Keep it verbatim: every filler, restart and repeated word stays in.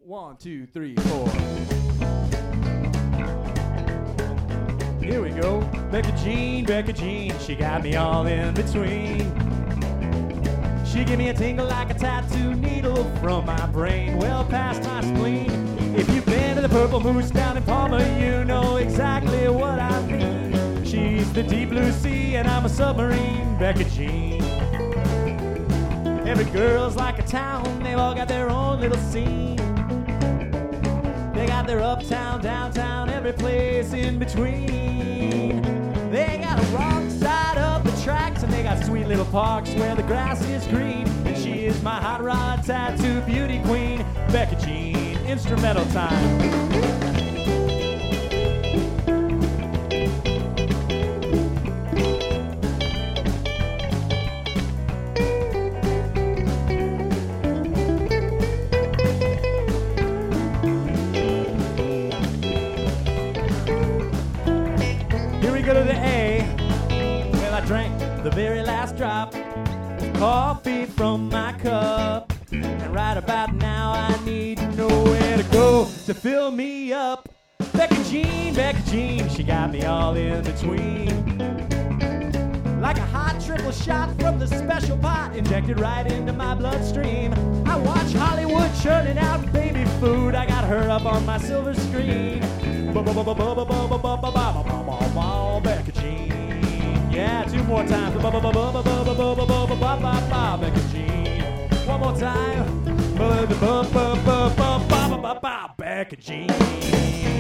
One, two, three, four. Here we go. Becca Jean, Becca Jean, she got me all in between. She give me a tingle like a tattoo needle from my brain, well past my spleen. If you've been to the Purple Moose down in Palmer, you know exactly what I mean. She's the deep blue sea and I'm a submarine, Becca Jean. Every girl's like a town, they've all got their own little scene. They got their uptown, downtown, every place in between. They got a wrong side of the tracks and they got sweet little parks where the grass is green. And she is my hot rod tattoo beauty queen, Becca Jean. Instrumental time. Go to the A. Well, I drank the very last drop of coffee from my cup, and right about now I need to know where to go to fill me up. Becca Jean, Becca Jean, she got me all in between. Like a hot triple shot from the special pot, injected right into my bloodstream. I watch Hollywood churning out baby food. I got her up on my silver screen. Becca Jean. Yeah, two more times. Becca Jean. One more time. Becca Jean.